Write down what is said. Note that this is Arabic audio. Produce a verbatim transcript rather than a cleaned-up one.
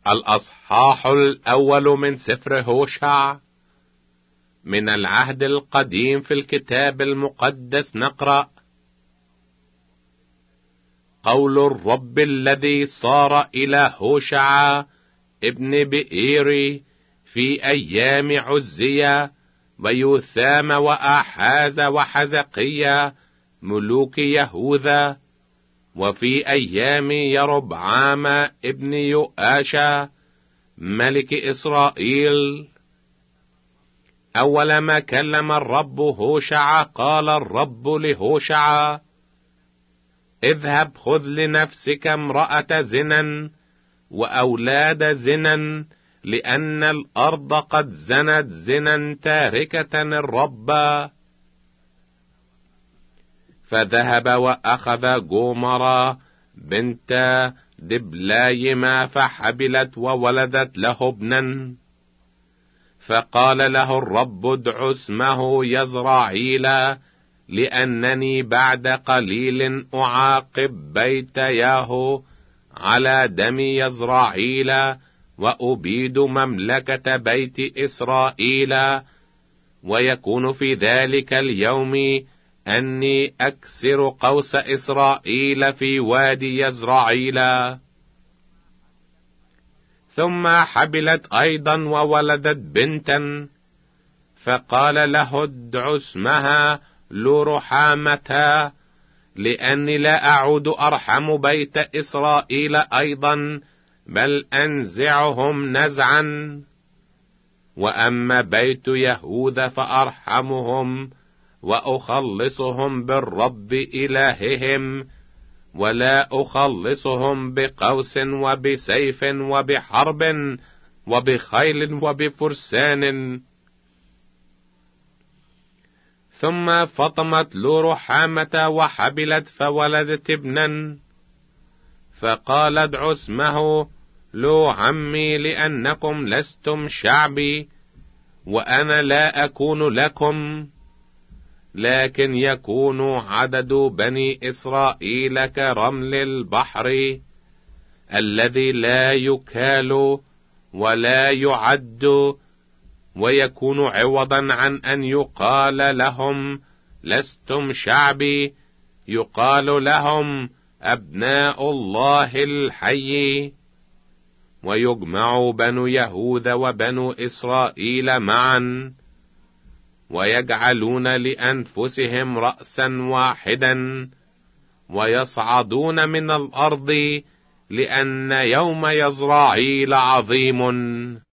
الأصحاح الأول من سفر هوشع. من العهد القديم في الكتاب المقدس نقرأ: قول الرب الذي صار إلى هوشع ابن بئيري في أيام عزية ويوثام وآحاز وحزقية ملوك يهوذا، وفي أيام يربعام ابن يؤاشا ملك إسرائيل. أول ما كلم الرب هوشع قال الرب لهوشع: اذهب خذ لنفسك امرأة زنا وأولاد زنا، لأن الأرض قد زنت زنا تاركة الرب. فذهب وأخذ جومرة بنت دبلايما فحبلت وولدت له ابنا. فقال له الرب: ادع اسمه يزرعيل، لأنني بعد قليل أعاقب بيت ياهو على دم يزرعيل، وأبيد مملكة بيت إسرائيل. ويكون في ذلك اليوم أني أكسر قوس إسرائيل في وادي يزرعيل. ثم حبلت أيضا وولدت بنتا، فقال له: ادع اسمها لرحامة، لأني لا أعود أرحم بيت إسرائيل أيضا، بل أنزعهم نزعا. وأما بيت يهوذا فأرحمهم وأخلصهم بالرب إلههم، ولا أخلصهم بقوس وبسيف وبحرب وبخيل وبفرسان. ثم فطمت لرحامة وحبلت فولدت ابنا، فقال: ادع اسمه لو عمي، لأنكم لستم شعبي وأنا لا أكون لكم، لكن يكون عدد بني إسرائيل كرمل البحر الذي لا يكال ولا يعد، ويكون عوضا عن أن يقال لهم لستم شعبي، يقال لهم أبناء الله الحي. ويجمع بنو يهوذا وبنو إسرائيل معا، ويجعلون لأنفسهم رأسا واحدا، ويصعدون من الأرض، لأن يوم يزرعيل عظيم.